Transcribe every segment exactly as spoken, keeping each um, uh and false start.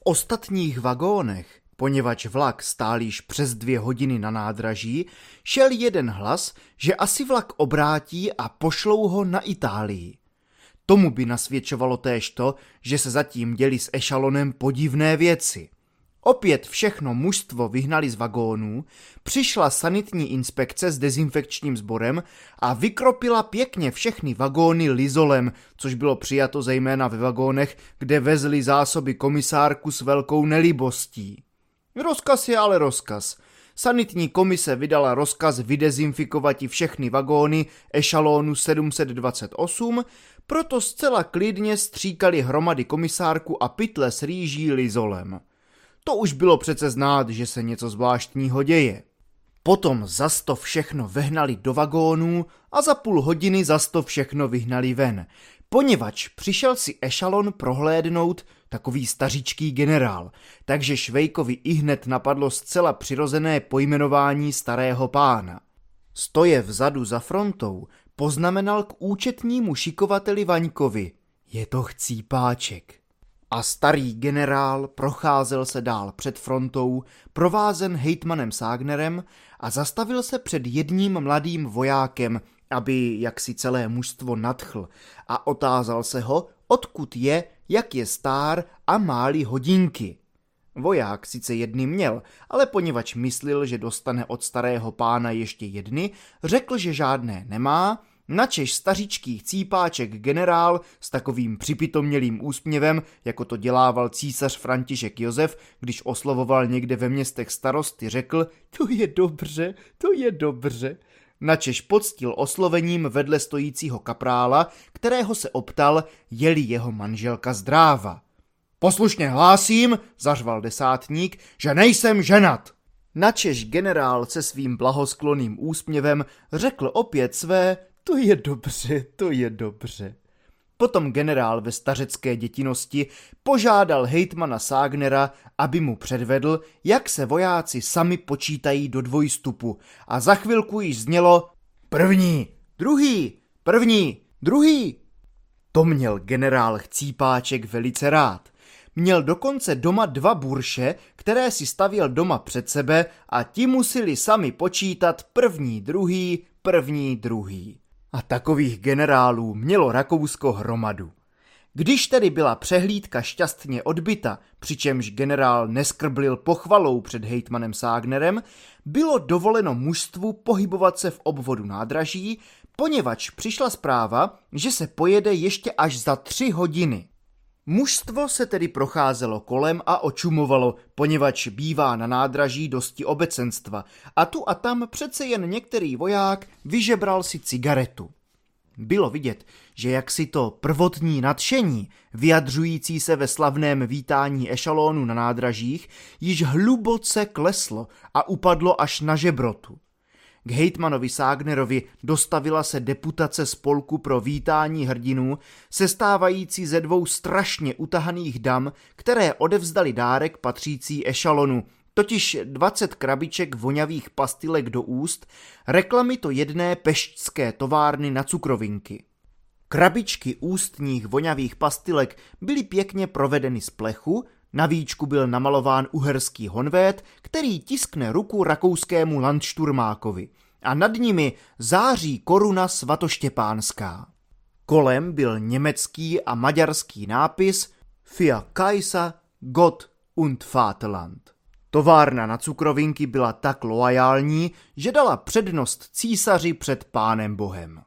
ostatních vagónech, poněvadž vlak stál již přes dvě hodiny na nádraží, šel jeden hlas, že asi vlak obrátí a pošlou ho na Itálii. Tomu by nasvědčovalo též to, že se zatím děli s ešalonem podivné věci. Opět všechno mužstvo vyhnali z vagónů, přišla sanitní inspekce s dezinfekčním sborem a vykropila pěkně všechny vagóny lizolem, což bylo přijato zejména ve vagónech, kde vezli zásoby komisárku s velkou nelibostí. Rozkaz je ale rozkaz. Sanitní komise vydala rozkaz vydezinfikovati všechny vagóny ešalonu sedm set dvacet osm, proto zcela klidně stříkali hromady komisárku a pytle s rýží lizolem. To už bylo přece znát, že se něco zvláštního děje. Potom zas to všechno vehnali do vagónů a za půl hodiny zas to všechno vyhnali ven, poněvadž přišel si ešalon prohlédnout takový stařičký generál, takže Švejkovi ihned napadlo zcela přirozené pojmenování starého pána. Stoje vzadu za frontou poznamenal k účetnímu šikovateli Vaňkovi: je to chcípáček. A starý generál procházel se dál před frontou, provázen hejtmanem Ságnerem, a zastavil se před jedním mladým vojákem, aby jaksi celé mužstvo nadchl, a otázal se ho, odkud je, jak je stár a má-li hodinky. Voják sice jedny měl, ale poněvadž myslil, že dostane od starého pána ještě jedny, řekl, že žádné nemá, načež stařičký chcípáček generál s takovým připitomělým úsměvem, jako to dělával císař František Josef, když oslovoval někde ve městech starosty, řekl: to je dobře, to je dobře. Načež poctil oslovením vedle stojícího kaprála, kterého se optal, je-li jeho manželka zdráva. Poslušně hlásím, zařval desátník, že nejsem ženat. Načež generál se svým blahosklonným úsměvem řekl opět své: to je dobře, to je dobře. Potom generál ve stařecké dětinosti požádal hejtmana Ságnera, aby mu předvedl, jak se vojáci sami počítají do dvojstupu, a za chvilku již znělo: první, druhý, první, druhý. To měl generál Chcípáček velice rád. Měl dokonce doma dva burše, které si stavěl doma před sebe, a ti museli sami počítat první, druhý, první, druhý. A takových generálů mělo Rakousko hromadu. Když tedy byla přehlídka šťastně odbyta, přičemž generál neskrblil pochvalou před hejtmanem Ságnerem, bylo dovoleno mužstvu pohybovat se v obvodu nádraží, poněvadž přišla zpráva, že se pojede ještě až za tři hodiny. Mužstvo se tedy procházelo kolem a očumovalo, poněvadž bývá na nádraží dosti obecenstva, a tu a tam přece jen některý voják vyžebral si cigaretu. Bylo vidět, že jaksi to prvotní nadšení, vyjadřující se ve slavném vítání ešalonu na nádražích, již hluboce kleslo a upadlo až na žebrotu. K hejtmanovi Ságnerovi dostavila se deputace spolku pro vítání hrdinů, sestávající ze dvou strašně utahaných dam, které odevzdali dárek patřící ešalonu, totiž dvacet krabiček voňavých pastilek do úst, reklamy to jedné peštské továrny na cukrovinky. Krabičky ústních voňavých pastilek byly pěkně provedeny z plechu, na víčku byl namalován uherský honvét, který tiskne ruku rakouskému landšturmákovi, a nad nimi září koruna svatoštěpánská. Kolem byl německý a maďarský nápis Für Kaiser, Gott und Vaterland. Továrna na cukrovinky byla tak loajální, že dala přednost císaři před pánem Bohem.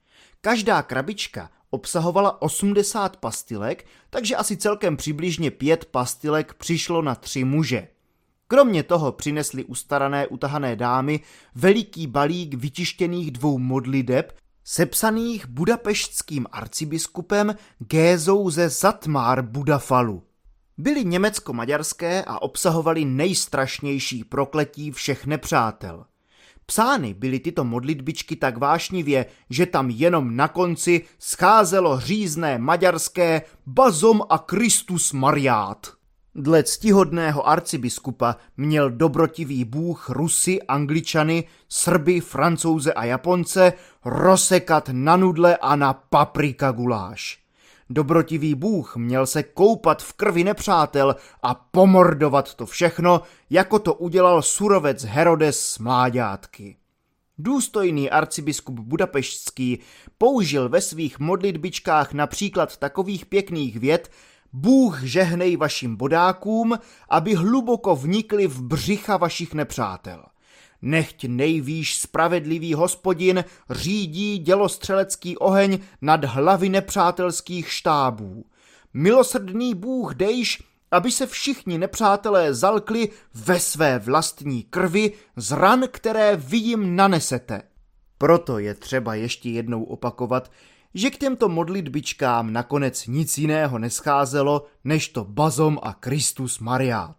Každá krabička obsahovala osmdesát pastilek, takže asi celkem přibližně pět pastilek přišlo na tři muže. Kromě toho přinesly ustarané utahané dámy veliký balík vytištěných dvou modliteb, sepsaných budapeštským arcibiskupem Gézou ze Zatmár Budafalu. Byly německo-maďarské a obsahovaly nejstrašnější prokletí všech nepřátel. Psány byly tyto modlitbičky tak vášnivě, že tam jenom na konci scházelo hřízné maďarské Bazom a Kristus Mariát. Dle ctihodného arcibiskupa měl dobrotivý bůh Rusy, Angličany, Srby, Francouze a Japonce rozsekat na nudle a na paprika guláš. Dobrotivý bůh měl se koupat v krvi nepřátel a pomordovat to všechno, jako to udělal surovec Herodes s mláďátky. Důstojný arcibiskup budapeštský použil ve svých modlitbičkách například takových pěkných vět: Bůh žehnej vašim bodákům, aby hluboko vnikli v břicha vašich nepřátel. Nechť nejvýš spravedlivý Hospodin řídí dělostřelecký oheň nad hlavy nepřátelských štábů. Milosrdný Bůh dejš, aby se všichni nepřátelé zalkli ve své vlastní krvi z ran, které vy jim nanesete. Proto je třeba ještě jednou opakovat, že k těmto modlitbičkám nakonec nic jiného nescházelo, než to bazom a Kristus Mariát.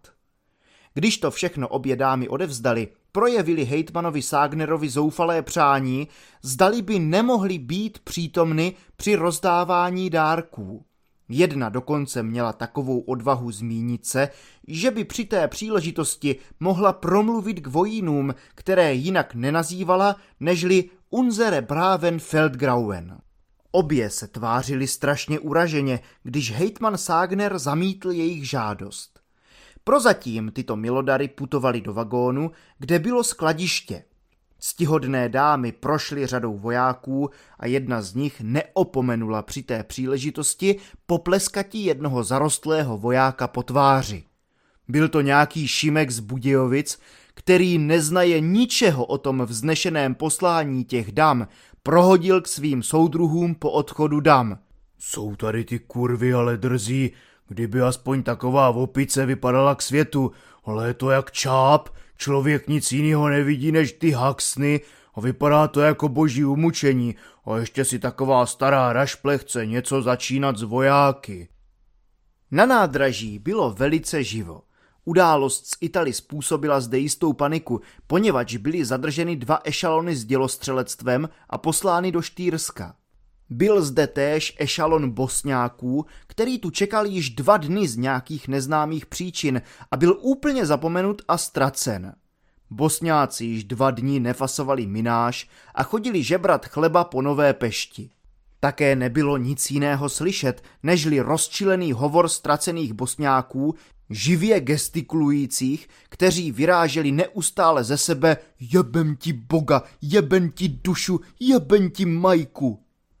Když to všechno obě dámy odevzdali, projevili hejtmanovi Ságnerovi zoufalé přání, zdali by nemohli být přítomny při rozdávání dárků. Jedna dokonce měla takovou odvahu zmínit se, že by při té příležitosti mohla promluvit k vojínům, které jinak nenazývala, nežli unsere braven Feldgrauen. Obě se tvářili strašně uraženě, když hejtman Ságner zamítl jejich žádost. Prozatím tyto milodary putovaly do vagónu, kde bylo skladiště. Ctihodné dámy prošly řadou vojáků a jedna z nich neopomenula při té příležitosti popleskatí jednoho zarostlého vojáka po tváři. Byl to nějaký Šimek z Budějovic, který neznaje ničeho o tom vznešeném poslání těch dam, prohodil k svým soudruhům po odchodu dam. Jsou tady ty kurvy ale drzí, kdyby aspoň taková opice vypadala k světu, ale je to jak čáp, člověk nic jiného nevidí než ty haxny a vypadá to jako boží umučení a ještě si taková stará rašple chce něco začínat s vojáky. Na nádraží bylo velice živo. Událost z Italy způsobila zde jistou paniku, poněvadž byly zadrženy dva ešalony s dělostřelectvem a poslány do Štýrska. Byl zde též ešalon Bosňáků, který tu čekal již dva dny z nějakých neznámých příčin a byl úplně zapomenut a ztracen. Bosňáci již dva dny nefasovali mináž a chodili žebrat chleba po Nové Pešti. Také nebylo nic jiného slyšet, nežli rozčilený hovor ztracených Bosňáků, živě gestikulujících, kteří vyráželi neustále ze sebe: jebem ti Boga, jebem ti dušu, jebem ti Majku.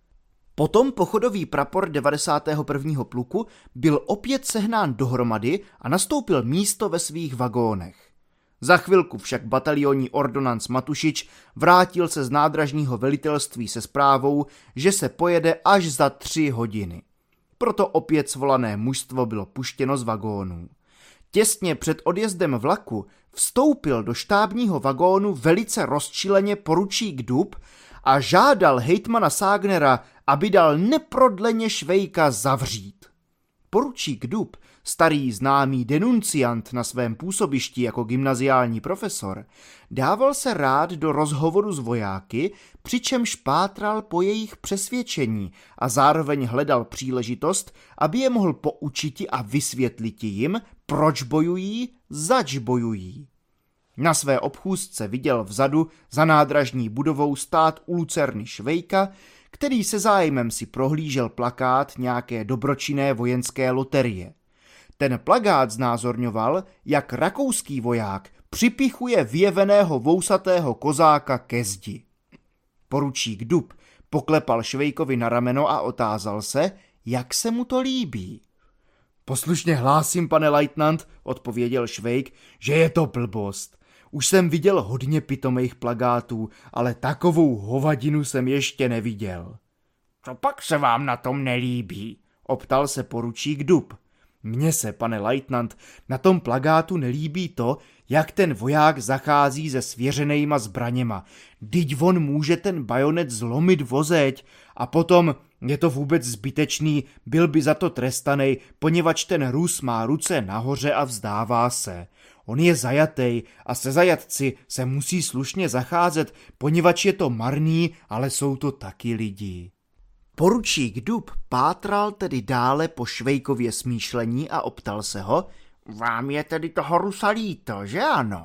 Potom pochodový prapor devadesátého prvního pluku byl opět sehnán dohromady a nastoupil místo ve svých vagónech. Za chvilku však batalionní ordonanc Matušič vrátil se z nádražního velitelství se zprávou, že se pojede až za tři hodiny. Proto opět svolané mužstvo bylo puštěno z vagónů. Těsně před odjezdem vlaku vstoupil do štábního vagónu velice rozčileně poručík Dub a žádal hejtmana Ságnera, aby dal neprodleně Švejka zavřít. Poručík Dub, starý známý denunciant na svém působišti jako gymnaziální profesor, dával se rád do rozhovoru s vojáky, přičemž pátral po jejich přesvědčení a zároveň hledal příležitost, aby je mohl poučiti a vysvětliti jim, proč bojují, zač bojují. Na své obchůzce viděl vzadu za nádražní budovou stát u lucerny Švejka, který se zájmem si prohlížel plakát nějaké dobročinné vojenské loterie. Ten plakát znázorňoval, jak rakouský voják připichuje vyjeveného vousatého kozáka ke zdi. Poručík Dub poklepal Švejkovi na rameno a otázal se, jak se mu to líbí. Poslušně hlásím, pane lajtnant, odpověděl Švejk, že je to blbost. Už jsem viděl hodně pitomých plakátů, ale takovou hovadinu jsem ještě neviděl. Co pak se vám na tom nelíbí? Optal se poručík Dub. Mně se, pane lajtnant, na tom plakátu nelíbí to, jak ten voják zachází se svěřenejma zbraněma. Dyť on může ten bajonet zlomit vozeď a potom je to vůbec zbytečný, byl by za to trestanej, poněvadž ten Rus má ruce nahoře a vzdává se. On je zajatej a se zajatci se musí slušně zacházet, poněvadž je to marný, ale jsou to taky lidi. Poručík Dub pátral tedy dále po Švejkově smýšlení a optal se ho, vám je tedy toho Rusa líto, že ano?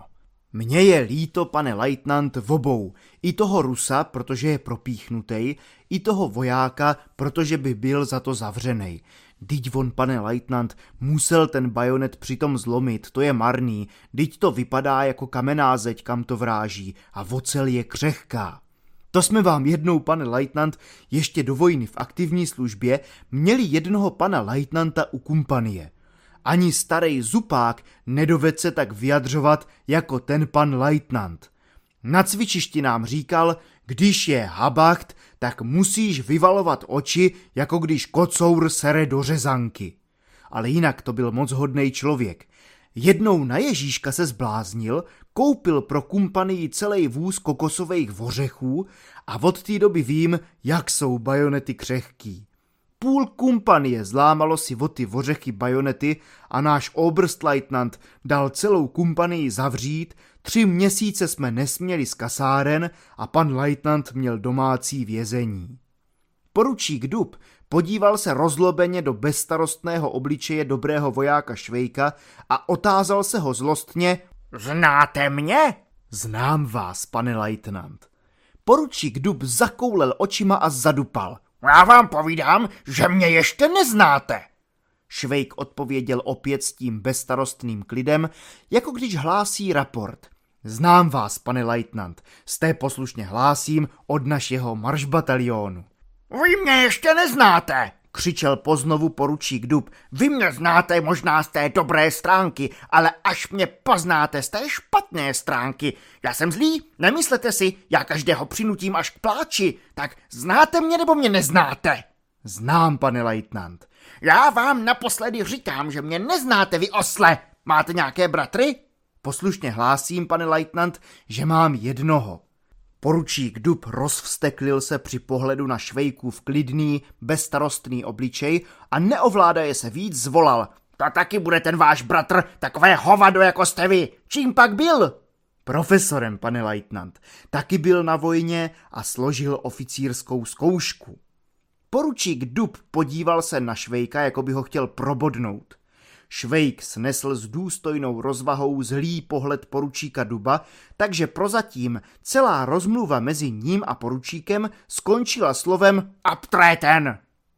Mně je líto, pane lejtnant, v obou. I toho Rusa, protože je propíchnutej, i toho vojáka, protože by byl za to zavřenej. Dyť on, pane lejtnant, musel ten bajonet přitom zlomit, to je marný, dyť to vypadá jako kamenná zeď, kam to vráží, a ocel je křehká. To jsme vám jednou, pane lejtnant, ještě do vojny v aktivní službě měli jednoho pana lejtnanta u kumpanie. Ani starej zupák nedoved se tak vyjadřovat jako ten pan lejtnant. Na cvičišti nám říkal, když je habacht, tak musíš vyvalovat oči, jako když kocour sere do řezanky. Ale jinak to byl moc hodnej člověk. Jednou na Ježíška se zbláznil, koupil pro kumpanii celý vůz kokosových ořechů a od té doby vím, jak jsou bajonety křehký. Půl kumpanie zlámalo si o ty ořechy bajonety a náš oberstlejtnant dal celou kumpanii zavřít, tři měsíce jsme nesměli z kasáren a pan lejtnant měl domácí vězení. Poručík Dub podíval se rozlobeně do bezstarostného obličeje dobrého vojáka Švejka a otázal se ho zlostně: Znáte mě? Znám vás, pane lejtnant. Poručík Dub zakoulel očima a zadupal. Já vám povídám, že mě ještě neznáte. Švejk odpověděl opět s tím bezstarostným klidem, jako když hlásí raport. Znám vás, pane lejtnant, jste poslušně hlásím od našeho maršbatalionu. Vy mě ještě neznáte, křičel poznovu poručík Dub. Vy mě znáte možná z té dobré stránky, ale až mě poznáte z té špatné stránky. Já jsem zlý, nemyslete si, já každého přinutím až k pláči. Tak znáte mě nebo mě neznáte? Znám, pane lejtnant. Já vám naposledy říkám, že mě neznáte, vy osle. Máte nějaké bratry? Poslušně hlásím, pane lejtnant, že mám jednoho. Poručík Dub rozvsteklil se při pohledu na Švejkův klidný, bezstarostný obličej a neovládaje se víc zvolal. To taky bude ten váš bratr, takové hovado jako jste vy. Čím pak byl? Profesorem, pane lejtnant. Taky byl na vojně a složil oficírskou zkoušku. Poručík Dub podíval se na Švejka, jako by ho chtěl probodnout. Švejk snesl s důstojnou rozvahou zlý pohled poručíka Duba, takže prozatím celá rozmluva mezi ním a poručíkem skončila slovem abtreten.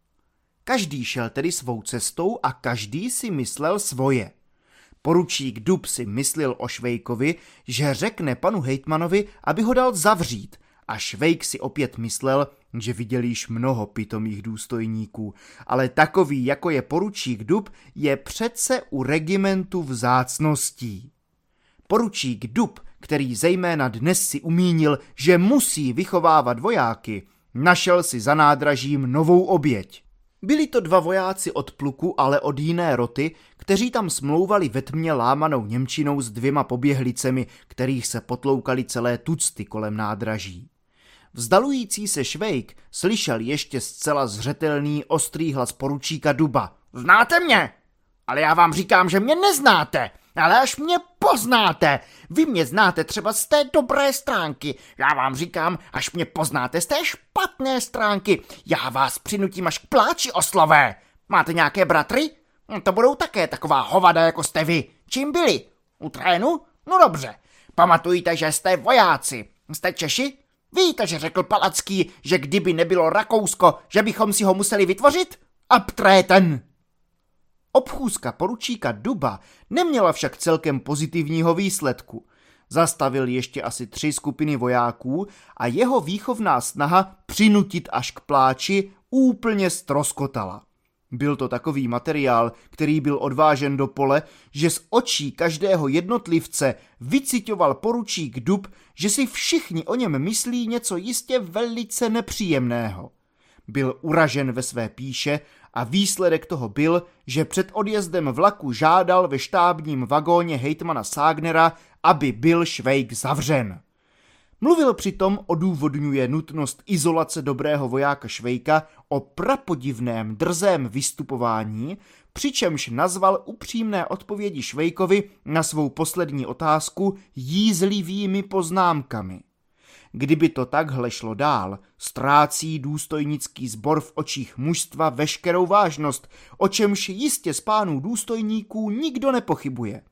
Každý šel tedy svou cestou a každý si myslel svoje. Poručík Dub si myslel o Švejkovi, že řekne panu hejtmanovi, aby ho dal zavřít, a Švejk si opět myslel, že viděl již mnoho pitomých důstojníků, ale takový, jako je poručík Dub, je přece u regimentu vzácností. Poručík Dub, který zejména dnes si umínil, že musí vychovávat vojáky, našel si za nádražím novou oběť. Byli to dva vojáci od pluku, ale od jiné roty, kteří tam smlouvali ve tmě lámanou němčinou s dvěma poběhlicemi, kterých se potloukali celé tucty kolem nádraží. Vzdalující se Švejk slyšel ještě zcela zřetelný ostrý hlas poručíka Duba. Znáte mě? Ale já vám říkám, že mě neznáte. Ale až mě poznáte. Vy mě znáte třeba z té dobré stránky. Já vám říkám, až mě poznáte z té špatné stránky. Já vás přinutím až k pláči, oslové. Máte nějaké bratry? No, to budou také taková hovada, jako jste vy. Čím byli? U trénu? No dobře. Pamatujte, že jste vojáci. Jste Češi? Víte, že řekl Palacký, že kdyby nebylo Rakousko, že bychom si ho museli vytvořit? Abtreten! Obchůzka poručíka Duba neměla však celkem pozitivního výsledku. Zastavil ještě asi tři skupiny vojáků a jeho výchovná snaha přinutit až k pláči úplně ztroskotala. Byl to takový materiál, který byl odvážen do pole, že z očí každého jednotlivce vyciťoval poručík Dub, že si všichni o něm myslí něco jistě velice nepříjemného. Byl uražen ve své píše a výsledek toho byl, že před odjezdem vlaku žádal ve štábním vagóně hejtmana Ságnera, aby byl Švejk zavřen. Mluvil přitom, odůvodňuje nutnost izolace dobrého vojáka Švejka, o prapodivném drzém vystupování, přičemž nazval upřímné odpovědi Švejkovi na svou poslední otázku jízlivými poznámkami. Kdyby to takhle šlo dál, ztrácí důstojnický sbor v očích mužstva veškerou vážnost, o čemž jistě z pánů důstojníků nikdo nepochybuje.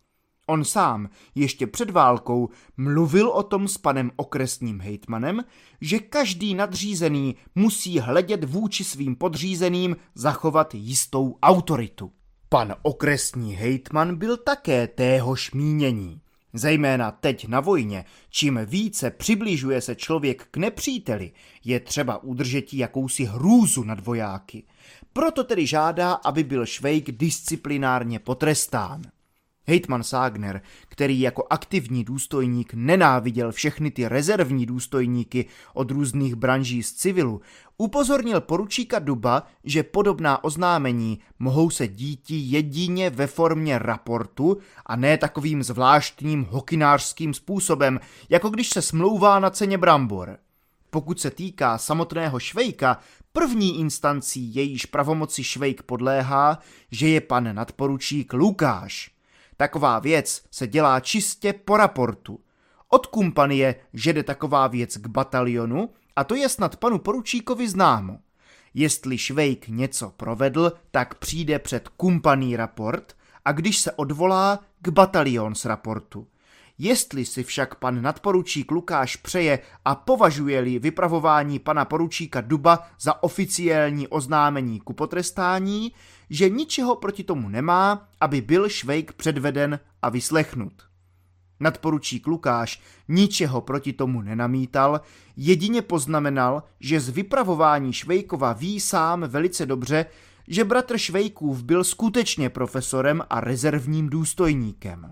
On sám ještě před válkou mluvil o tom s panem okresním hejtmanem, že každý nadřízený musí hledět vůči svým podřízeným zachovat jistou autoritu. Pan okresní hejtman byl také téhož mínění. Zejména teď na vojně, čím více přibližuje se člověk k nepříteli, je třeba udržet jakousi hrůzu nad vojáky. Proto tedy žádá, aby byl Švejk disciplinárně potrestán. Hejtman Ságner, který jako aktivní důstojník nenáviděl všechny ty rezervní důstojníky od různých branží z civilu, upozornil poručíka Duba, že podobná oznámení mohou se díti jedině ve formě raportu a ne takovým zvláštním hokynářským způsobem, jako když se smlouvá na ceně brambor. Pokud se týká samotného Švejka, první instancí jejíž pravomoci Švejk podléhá, že je pan nadporučík Lukáš. Taková věc se dělá čistě po raportu. Od kumpanie žede taková věc k batalionu a to je snad panu poručíkovi známo. Jestli Švejk něco provedl, tak přijde před kumpaní raport a když se odvolá k batalion z raportu. Jestli si však pan nadporučík Lukáš přeje a považuje-li vypravování pana poručíka Duba za oficiální oznámení ku potrestání, že ničeho proti tomu nemá, aby byl Švejk předveden a vyslechnut. Nadporučík Lukáš ničeho proti tomu nenamítal, jedině poznamenal, že z vypravování Švejkova ví sám velice dobře, že bratr Švejkův byl skutečně profesorem a rezervním důstojníkem.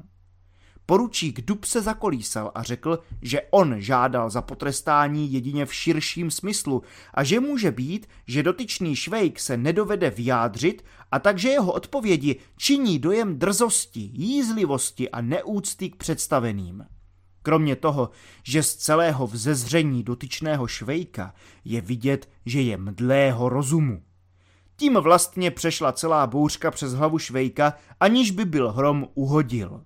Poručík Dub se zakolísal a řekl, že on žádal za potrestání jedině v širším smyslu a že může být, že dotyčný Švejk se nedovede vyjádřit a takže jeho odpovědi činí dojem drzosti, jízlivosti a neúcty k představeným. Kromě toho, že z celého vzezření dotyčného Švejka je vidět, že je mdlého rozumu. Tím vlastně přešla celá bouřka přes hlavu Švejka, aniž by byl hrom uhodil.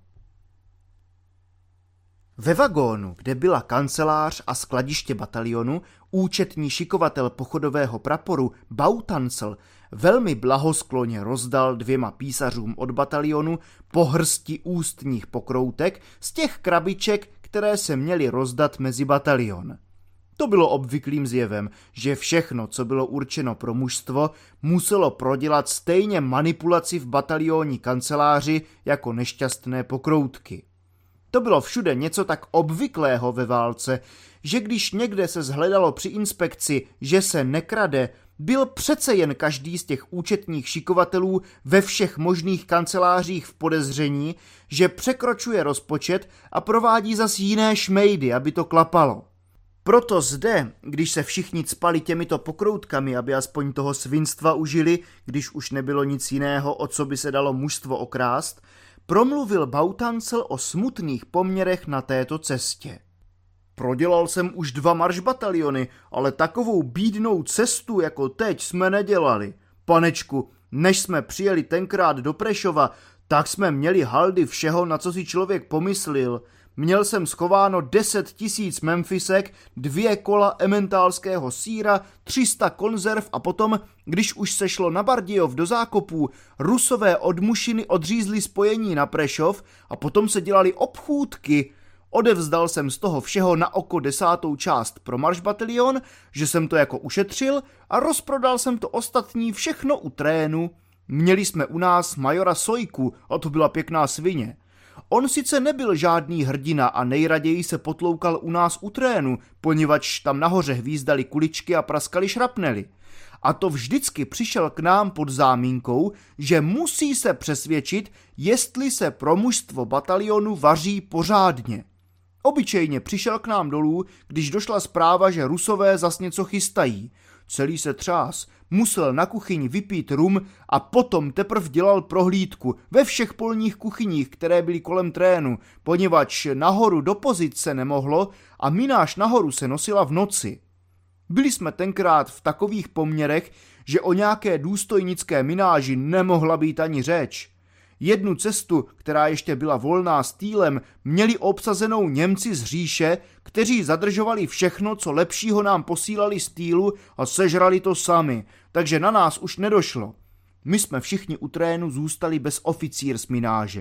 Ve vagónu, kde byla kancelář a skladiště batalionu, účetní šikovatel pochodového praporu Bautancel velmi blahoskloně rozdal dvěma písařům od batalionu po hrsti ústních pokroutek z těch krabiček, které se měly rozdat mezi batalion. To bylo obvyklým zjevem, že všechno, co bylo určeno pro mužstvo, muselo prodělat stejně manipulaci v batalionní kanceláři jako nešťastné pokroutky. To bylo všude něco tak obvyklého ve válce, že když někde se shledalo při inspekci, že se nekrade, byl přece jen každý z těch účetních šikovatelů ve všech možných kancelářích v podezření, že překročuje rozpočet a provádí zas jiné šmejdy, aby to klapalo. Proto zde, když se všichni cpali těmito pokroutkami, aby aspoň toho svinstva užili, když už nebylo nic jiného, o co by se dalo mužstvo okrást, promluvil Bautancel o smutných poměrech na této cestě. Prodělal jsem už dva maršbataliony, ale takovou bídnou cestu jako teď jsme nedělali. Panečku, než jsme přijeli tenkrát do Prešova, tak jsme měli haldy všeho, na co si člověk pomyslil. Měl jsem schováno deset tisíc memfisek, dvě kola ementálského sýra, tři sta konzerv a potom, když už se šlo na Bardejov do zákopů, Rusové od Mušiny odřízli spojení na Prešov a potom se dělali obchůdky. Odevzdal jsem z toho všeho na oko desátou část pro maršbatalion, že jsem to jako ušetřil a rozprodal jsem to ostatní všechno u trénu. Měli jsme u nás majora Sojku a to byla pěkná svině. On sice nebyl žádný hrdina a nejraději se potloukal u nás u trénu, poněvadž tam nahoře hvízdali kuličky a praskali šrapnely. A to vždycky přišel k nám pod zámínkou, že musí se přesvědčit, jestli se pro mužstvo batalionu vaří pořádně. Obyčejně přišel k nám dolů, když došla zpráva, že Rusové zas něco chystají. Celý se třás, musel na kuchyni vypít rum a potom teprv dělal prohlídku ve všech polních kuchyních, které byly kolem trénu, poněvadž nahoru do pozic se nemohlo a mináž nahoru se nosila v noci. Byli jsme tenkrát v takových poměrech, že o nějaké důstojnické mináži nemohla být ani řeč. Jednu cestu, která ještě byla volná stýlem, měli obsazenou Němci z říše, kteří zadržovali všechno, co lepšího nám posílali z týlu a sežrali to sami, takže na nás už nedošlo. My jsme všichni u trénu zůstali bez oficír z mináže.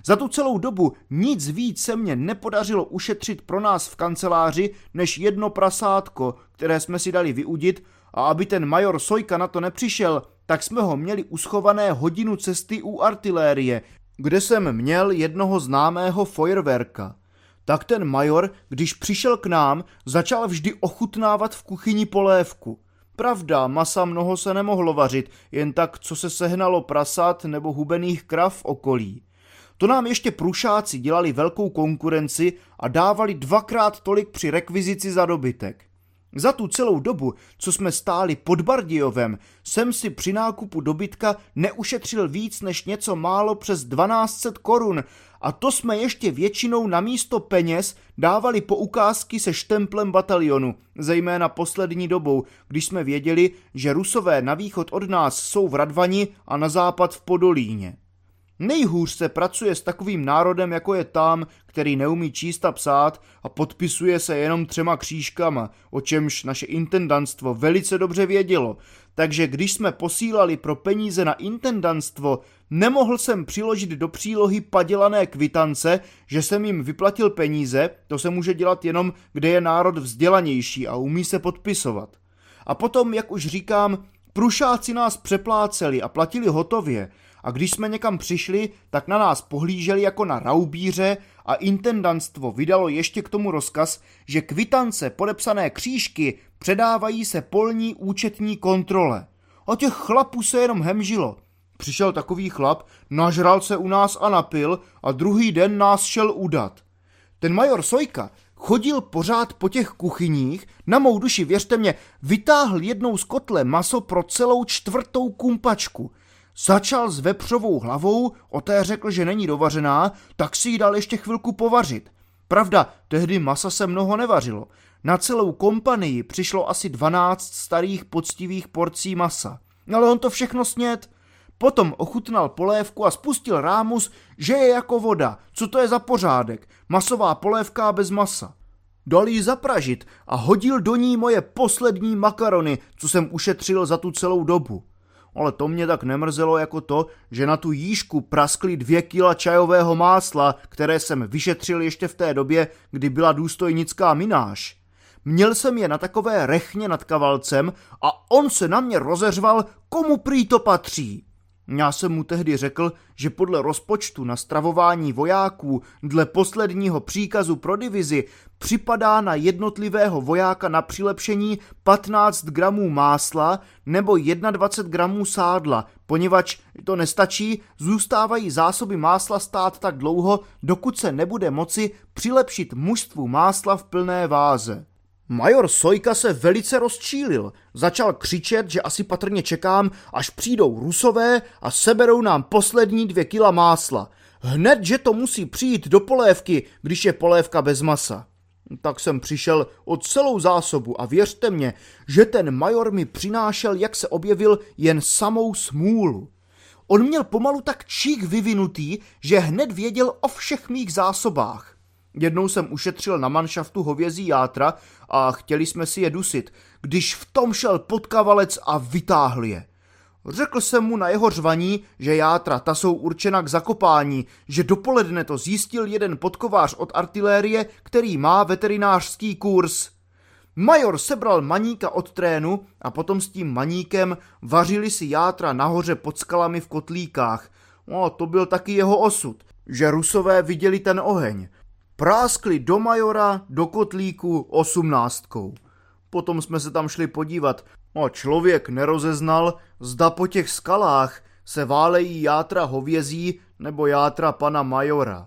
Za tu celou dobu nic víc se mně nepodařilo ušetřit pro nás v kanceláři než jedno prasátko, které jsme si dali vyudit, a aby ten major Sojka na to nepřišel, tak jsme ho měli uschované hodinu cesty u artilérie, kde jsem měl jednoho známého feuerwerka. Tak ten major, když přišel k nám, začal vždy ochutnávat v kuchyni polévku. Pravda, masa mnoho se nemohlo vařit, jen tak, co se sehnalo prasat nebo hubených krav v okolí. To nám ještě prušáci dělali velkou konkurenci a dávali dvakrát tolik při rekvizici za dobytek. Za tu celou dobu, co jsme stáli pod Bardějovem, jsem si při nákupu dobytka neušetřil víc než něco málo přes dvanáct set korun, a to jsme ještě většinou na místo peněz dávali poukázky se štemplem batalionu, zejména poslední dobou, když jsme věděli, že Rusové na východ od nás jsou v Radvani a na západ v Podolíně. Nejhůř se pracuje s takovým národem, jako je tam, který neumí číst a psát a podpisuje se jenom třema křížkama, o čemž naše intendantstvo velice dobře vědělo. Takže když jsme posílali pro peníze na intendantstvo, nemohl jsem přiložit do přílohy padělané kvitance, že jsem jim vyplatil peníze, to se může dělat jenom, kde je národ vzdělanější a umí se podpisovat. A potom, jak už říkám, prušáci nás přepláceli a platili hotově, a když jsme někam přišli, tak na nás pohlíželi jako na raubíře a intendantstvo vydalo ještě k tomu rozkaz, že kvitance podepsané křížky předávají se polní účetní kontrole. A těch chlapů se jenom hemžilo. Přišel takový chlap, nažral se u nás a napil a druhý den nás šel udat. Ten major Sojka chodil pořád po těch kuchyních, na mou duši, věřte mě, vytáhl jednou z kotle maso pro celou čtvrtou kumpačku. Začal s vepřovou hlavou, o té řekl, že není dovařená, tak si ji dal ještě chvilku povařit. Pravda, tehdy masa se mnoho nevařilo. Na celou kompanii přišlo asi dvanáct starých poctivých porcí masa. Ale on to všechno sněd. Potom ochutnal polévku a spustil rámus, že je jako voda. Co to je za pořádek? Masová polévka bez masa. Dal ji zapražit a hodil do ní moje poslední makarony, co jsem ušetřil za tu celou dobu. Ale to mě tak nemrzelo jako to, že na tu jížku praskly dvě kila čajového másla, které jsem vyšetřil ještě v té době, kdy byla důstojnická mináž. Měl jsem je na takové rechně nad kavalcem a on se na mě rozeřval, komu prý to patří. Já jsem mu tehdy řekl, že podle rozpočtu na stravování vojáků dle posledního příkazu pro divizi připadá na jednotlivého vojáka na přilepšení patnáct gramů másla nebo dvacet jedna gramů sádla, poněvadž to nestačí, zůstávají zásoby másla stát tak dlouho, dokud se nebude moci přilepšit mužstvu másla v plné váze. Major Sojka se velice rozčílil, začal křičet, že asi patrně čekám, až přijdou Rusové a seberou nám poslední dvě kila másla. Hned, že to musí přijít do polévky, když je polévka bez masa. Tak jsem přišel o celou zásobu a věřte mě, že ten major mi přinášel, jak se objevil, jen samou smůlu. On měl pomalu tak čík vyvinutý, že hned věděl o všech mých zásobách. Jednou jsem ušetřil na manšaftu hovězí játra a chtěli jsme si je dusit, když v tom šel podkavalec a vytáhl je. Řekl jsem mu na jeho řvaní, že játra ta jsou určena k zakopání, že dopoledne to zjistil jeden podkovář od artilérie, který má veterinářský kurz. Major sebral maníka od trénu a potom s tím maníkem vařili si játra nahoře pod skalami v kotlíkách. No, to byl taky jeho osud, že Rusové viděli ten oheň. Práskli do majora, do kotlíku osmnáctkou. Potom jsme se tam šli podívat a člověk nerozeznal, zda po těch skalách se válejí játra hovězí nebo játra pana majora.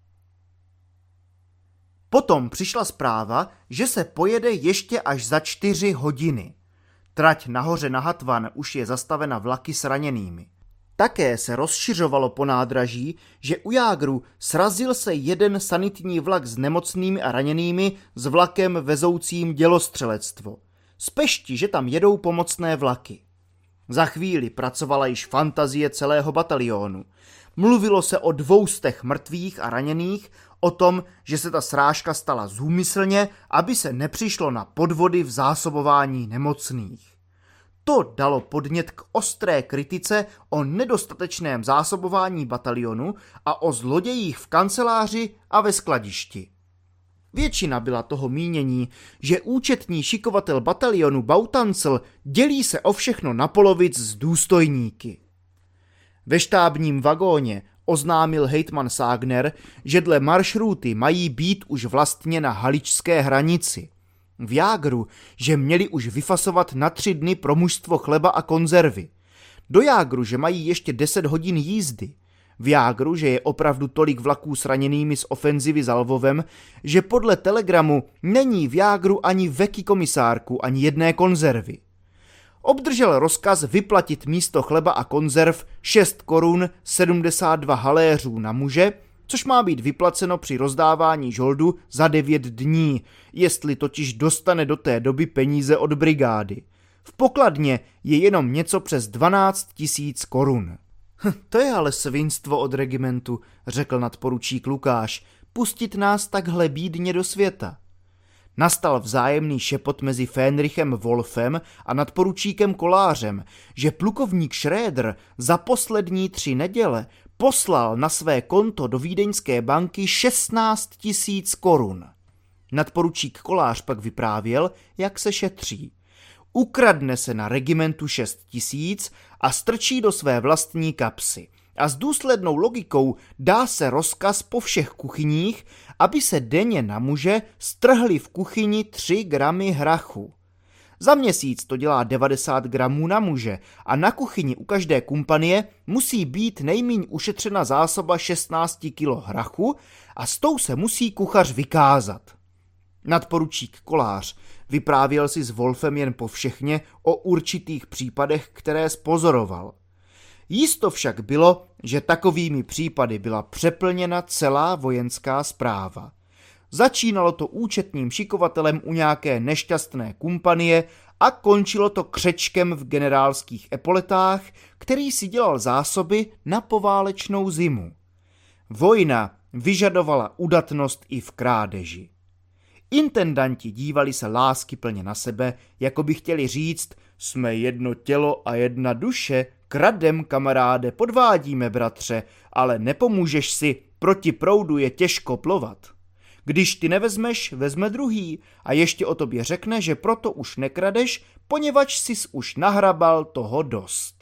Potom přišla zpráva, že se pojede ještě až za čtyři hodiny. Trať nahoře na Hatvan už je zastavena vlaky s raněnými. Také se rozšiřovalo po nádraží, že u Jágru srazil se jeden sanitní vlak s nemocnými a raněnými s vlakem vezoucím dělostřelectvo. Z Pešti, že tam jedou pomocné vlaky. Za chvíli pracovala již fantazie celého batalionu. Mluvilo se o dvoustech mrtvých a raněných, o tom, že se ta srážka stala zúmyslně, aby se nepřišlo na podvody v zásobování nemocných. To dalo podnět k ostré kritice o nedostatečném zásobování batalionu a o zlodějích v kanceláři a ve skladišti. Většina byla toho mínění, že účetní šikovatel batalionu Bautancel dělí se o všechno na polovic s důstojníky. Ve štábním vagóně oznámil hejtman Ságner, že dle maršruty mají být už vlastně na haličské hranici. V Jágru, že měli už vyfasovat na tři dny pro mužstvo chleba a konzervy. Do Jágru, že mají ještě deset hodin jízdy. V Jágru, že je opravdu tolik vlaků s raněnými z ofenzivy za Lvovem, že podle telegramu není v Jágru ani veky komisárku, ani jedné konzervy. Obdržel rozkaz vyplatit místo chleba a konzerv šest korun sedmdesát dva haléřů na muže, což má být vyplaceno při rozdávání žoldu za devět dní, jestli totiž dostane do té doby peníze od brigády. V pokladně je jenom něco přes dvanáct tisíc korun. Hm, to je ale svinstvo od regimentu, řekl nadporučík Lukáš, pustit nás takhle bídně do světa. Nastal vzájemný šepot mezi Fenrichem Wolfem a nadporučíkem Kolářem, že plukovník Schröder za poslední tři neděle poslal na své konto do vídeňské banky šestnáct tisíc korun. Nadporučík Kolář pak vyprávěl, jak se šetří. Ukradne se na regimentu šest tisíc a strčí do své vlastní kapsy. A s důslednou logikou dá se rozkaz po všech kuchyních, aby se denně na muže strhli v kuchyni tři gramy hrachu. Za měsíc to dělá devadesát gramů na muže a na kuchyni u každé kompanie musí být nejmíň ušetřena zásoba šestnáct kilo hrachu a s tou se musí kuchař vykázat. Nadporučík Kolář vyprávěl si s Wolfem jen povšechně o určitých případech, které spozoroval. Jisto však bylo, že takovými případy byla přeplněna celá vojenská správa. Začínalo to účetním šikovatelem u nějaké nešťastné kompanie a končilo to křečkem v generálských epoletách, který si dělal zásoby na poválečnou zimu. Vojna vyžadovala udatnost i v krádeži. Intendanti dívali se láskyplně na sebe, jako by chtěli říct, jsme jedno tělo a jedna duše, kradem, kamaráde, podvádíme, bratře, ale nepomůžeš si, proti proudu je těžko plovat. Když ty nevezmeš, vezme druhý a ještě o tobě řekne, že proto už nekradeš, poněvadž sis už nahrabal toho dost.